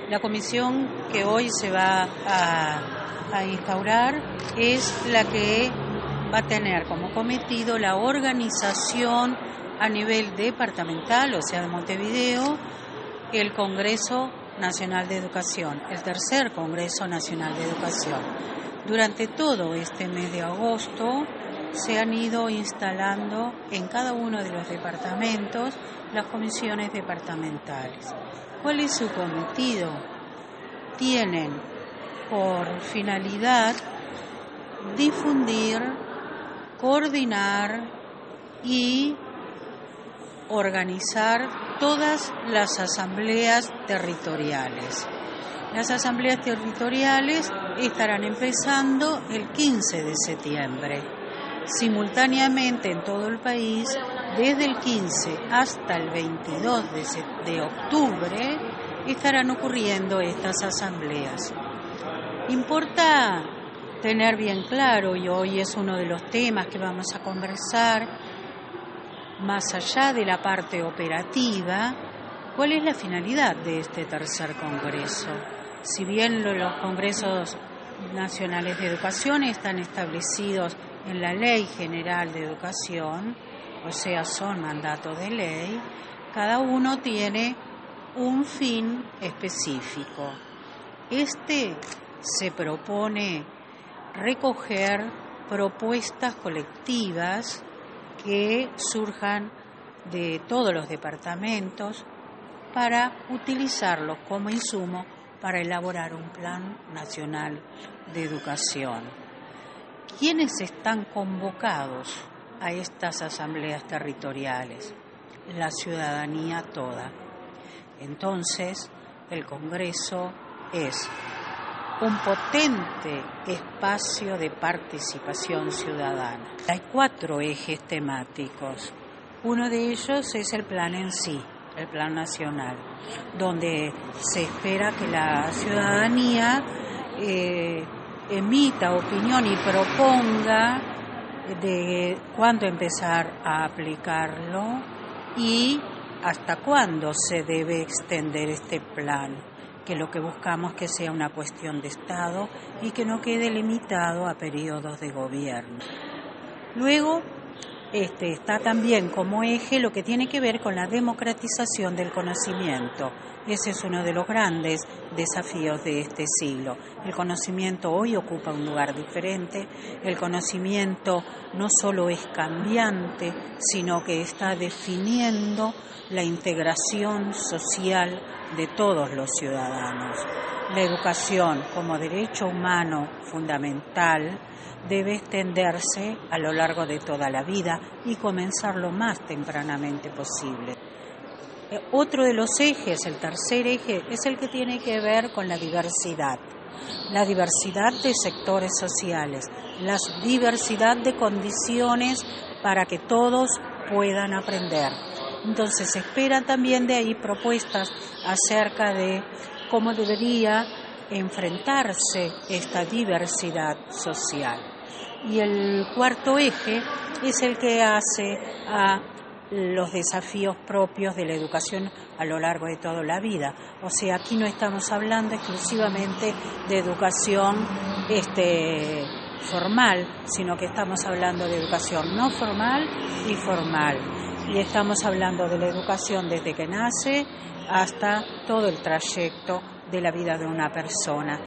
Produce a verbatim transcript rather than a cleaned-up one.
La comisión que hoy se va a, a instaurar es la que va a tener como cometido la organización a nivel departamental, o sea, de Montevideo, el Congreso Nacional de Educación, el tercer Congreso Nacional de Educación. Durante todo este mes de agosto se han ido instalando en cada uno de los departamentos las comisiones departamentales. ¿Cuál es su cometido? Tienen por finalidad difundir, coordinar y organizar todas las asambleas territoriales. Las asambleas territoriales estarán empezando el quince de septiembre. Simultáneamente en todo el país, desde el quince hasta el veintidós de octubre, estarán ocurriendo estas asambleas. Importa tener bien claro, y hoy es uno de los temas que vamos a conversar, más allá de la parte operativa, ¿cuál es la finalidad de este tercer congreso? Si bien los congresos nacionales de educación están establecidos en la Ley General de Educación, o sea, son mandato de ley, cada uno tiene un fin específico. Este se propone recoger propuestas colectivas que surjan de todos los departamentos para utilizarlos como insumo para elaborar un plan nacional de educación. ¿Quiénes están convocados a estas asambleas territoriales? La ciudadanía toda. Entonces, el Congreso es un potente espacio de participación ciudadana. Hay cuatro ejes temáticos. Uno de ellos es el plan en sí, el plan nacional, donde se espera que la ciudadanía eh, emita opinión y proponga de cuándo empezar a aplicarlo y hasta cuándo se debe extender este plan, que lo que buscamos que sea una cuestión de Estado y que no quede limitado a periodos de gobierno. Luego, este, está también como eje lo que tiene que ver con la democratización del conocimiento. Ese es uno de los grandes desafíos de este siglo. El conocimiento hoy ocupa un lugar diferente. El conocimiento no solo es cambiante, sino que está definiendo la integración social de todos los ciudadanos. La educación como derecho humano fundamental debe extenderse a lo largo de toda la vida y comenzar lo más tempranamente posible. Otro de los ejes, el tercer eje, es el que tiene que ver con la diversidad. La diversidad de sectores sociales, la diversidad de condiciones para que todos puedan aprender. Entonces se esperan también de ahí propuestas acerca de cómo debería enfrentarse esta diversidad social. Y el cuarto eje es el que hace a los desafíos propios de la educación a lo largo de toda la vida. O sea, aquí no estamos hablando exclusivamente de educación este, formal, sino que estamos hablando de educación no formal y formal. Y estamos hablando de la educación desde que nace hasta todo el trayecto de la vida de una persona.